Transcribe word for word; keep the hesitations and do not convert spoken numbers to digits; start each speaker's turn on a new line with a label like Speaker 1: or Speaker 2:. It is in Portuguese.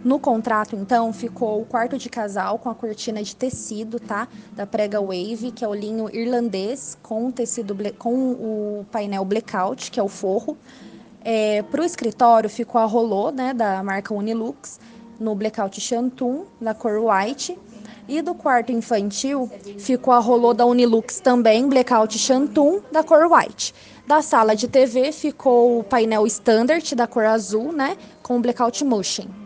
Speaker 1: No contrato, então, ficou o quarto de casal com a cortina de tecido, tá? Da Prega Wave, que é o linho irlandês com tecido com o painel blackout, que é o forro. É, para o escritório ficou a rolô, né, da marca Unilux, no blackout Shantung, da cor white. E do quarto infantil ficou a rolô da Unilux também, blackout Shantung, da cor white. Da sala de T V ficou o painel standard da cor azul, né, com blackout motion.